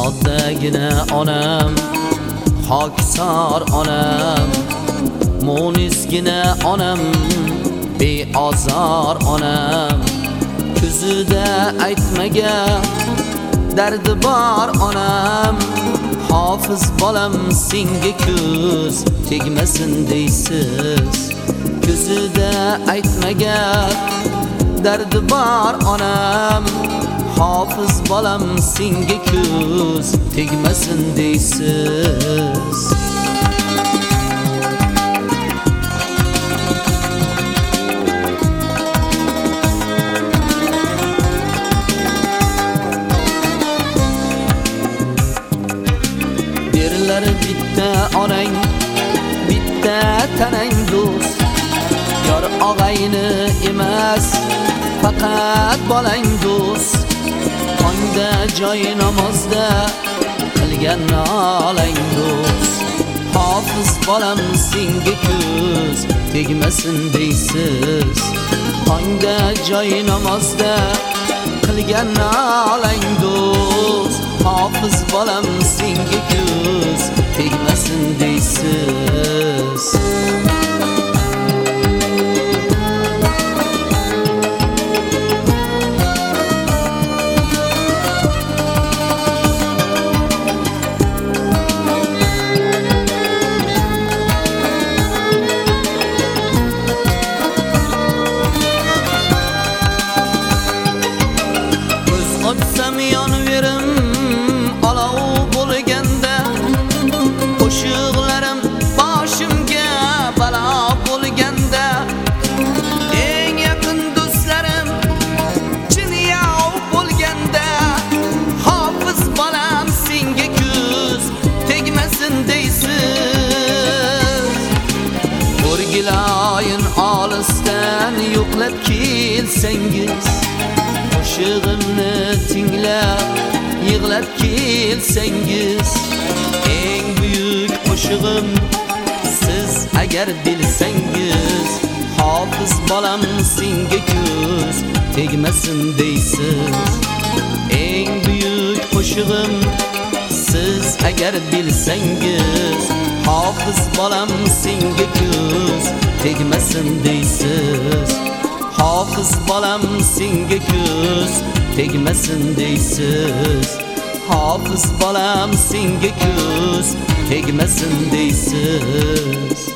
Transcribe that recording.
Soddagina onam, xokisor onam, mo'nisgina onam, beozor onam. Ko'zida aytmagan dardi bor onam. Hofiz bolam senga ko'z tegmasin deysiz. Ko'zida aytmagan dardi bor onam. Hofiz bolam senga ko'z tegmasin deysiz. Derlar bitta onang, bitta tanang do'st. Yor og'ayni emas, faqat bolang do'st. Tongda joy namozda qilgan nolang do'st. Hofiz bolam senga ko'z tegmasin deysiz. Tongda joy namozda qilgan nolang do'st. Hofiz bolam senga ko'z tegmasin deysiz. O'tsam yonverim olov bo'lganda, qo'shiqlarim boshimga balo bo'lganda, eng yaqin do'stlarim chin yov bo'lganda, hofiz bolam senga ko'z tegmasin deysiz. O'rgiloyin olisdan yo'qlab kelsangiz, qo'shig'imni tinglab yig'lab kelsangiz, eng buyuk qo'shig'im siz agar bilsangiz. Hofiz bolam senga ko'z tegmasin deysiz. Eng buyuk qo'shig'im siz agar bilsangiz. Hofiz bolam senga ko'z tegmasin deysiz. Hofiz bolam senga ko'z tegmasin deysiz. Hofiz bolam senga ko'z tegmasin deysiz.